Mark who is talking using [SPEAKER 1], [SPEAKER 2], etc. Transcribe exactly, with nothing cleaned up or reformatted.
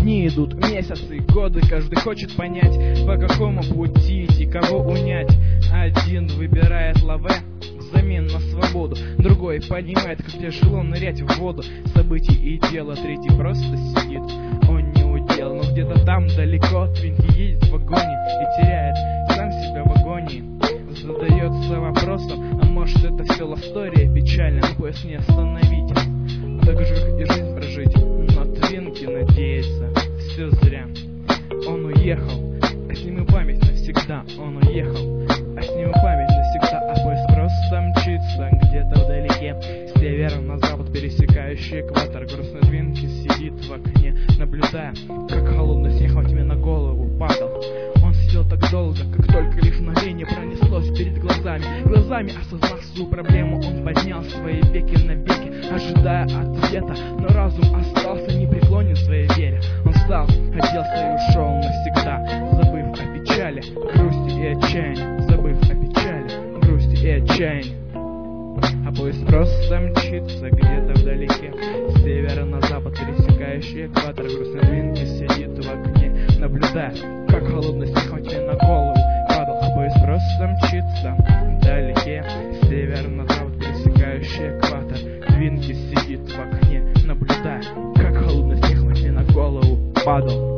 [SPEAKER 1] Дни идут, месяцы, годы, каждый хочет понять, по какому пути идти, кого унять. Один выбирает лаве взамен на свободу, другой понимает, как тяжело нырять в воду событий и дела, третий просто сидит, он не удел. Но где-то там далеко Твинки едет в вагоне и теряет сам себя в агонии. Задается вопросом, а может это все лавстория печальная, но поезд не остановить, так же и жизнь прожить. Но Твинки надеется, все зря, он уехал, а с ним и память навсегда. Он уехал, а с ним и память навсегда. А поезд просто мчится где-то вдалеке, с севера на запад, пересекающий экватор. Грустный Твинки сидит в окне, наблюдая, как холодный снег во тьме на голову падал. Он сидел так долго, как только лишь мгновение пронеслось перед глазами. Глазами осознав свою проблему, он поднял свои веки навеки, ожидая ответа, но разум остался непреклонен в своей вере. Он встал, оделся и ушел навсегда, забыв о печали, грусти и отчаянии, забыв о печали, грусти и отчаянии. А поезд просто мчится где-то вдалеке, с севера на запад, пересекающий экватор. Грустный Твинки сидит в окне, наблюдая, как холодный снег во тьме на голову падал. А поезд просто мчится вдалеке, с севера на запад, пересекающий экватор. Твинки сидит в окне, наблюдая, как холодный снег во тьме на голову падал.